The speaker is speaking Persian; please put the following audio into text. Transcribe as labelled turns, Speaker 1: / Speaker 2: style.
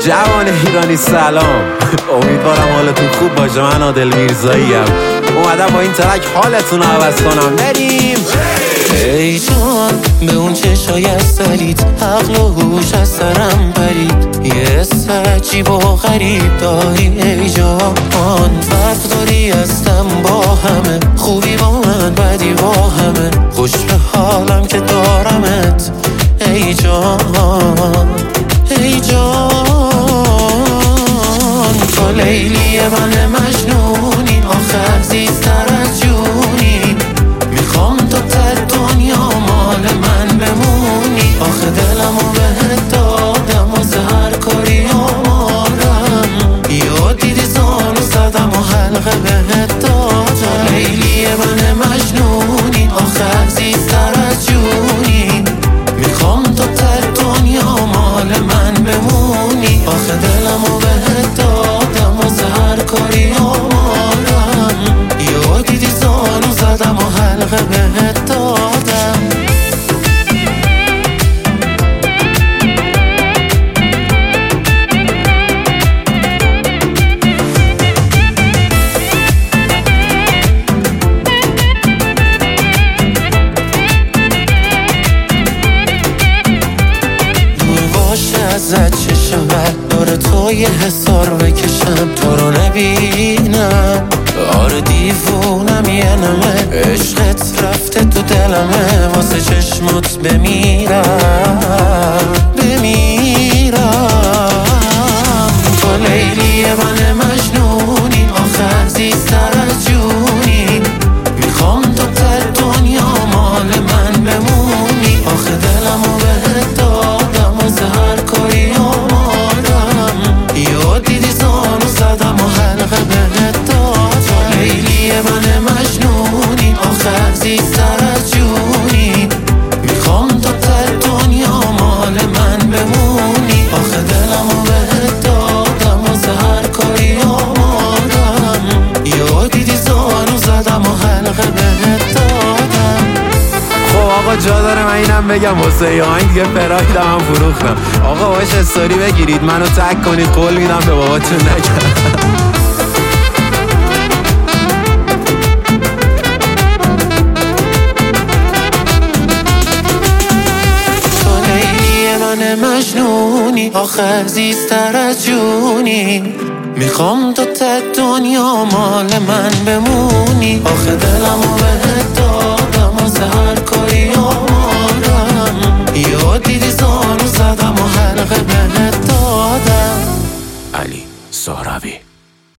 Speaker 1: جوان ایرانی سلام. امیدوارم حالتون خوب باشه. من عادل میرزاییم، اومدم با این ترک حالتون رو عوض کنم. بریم.
Speaker 2: ای جان به اون چشای اصلیت عقل و هوش از سرم پرید، یه عجیب و غریب داری ای جان. فرق داری هستم با همه، خوبی با من بدی با همه، خوش به حالم که دارمت ای جان. ای جان تو لیلی من مجنونی، آخه عزیزتر از جونی، میخوام تو تر دنیا مال من بمونی. آخه دلمو بهت دادم واسه هر کاری آمادم، یا دیدی زانو زدم و حلقه بهت دادم. لیلی من مجنونی، آخه عزیزتر از جونی، میخوام تو تر دنیا مال من بمونی. آخه دلمو بهت دادم واسه هر کاری آمادم، یا دیدی زانو زدم و حلقه بهت دادم. ازت چشم داره تو یه حسار بکشم، تو رو نبینم آره دیوونم یه نمه، عشقت رفته تو دلمه، واسه چشمات بمیرم تو لیلی من مجنونی، آخه عزیزتر از جونی، میخوام تو تر دنیا مال من بمونی. آخه دلمو بهت دادم واسه هر کاری آمادم، یا دیدی زانو زدم و حلقه بهت دادم. لیلی من مجنونی، آخه عزیزتر از جونی، میخوام تو تر دنیا مال من بمونی. آخه دلمو بهت دادم واسه هر کاری آمادم، یا دیدی زانو زدم و حلقه بهت دادم.
Speaker 1: خب آقا جا داره من اینم بگم واسه یه آهنگ دیگه پرایدم هم فروختم. آقا باش استوری بگیرید، منو تگ کنید، قول میدم به باباتون نگم.
Speaker 2: مجنونی، آخه عزیزتر از جونی، میخوام تو تر دنیا مال من بمونی. آخه دلمو بهت دادم واسه هر کاری آمادم، یا دیدی زانو زدم و حلقه بهت دادم.
Speaker 1: علی سهروی.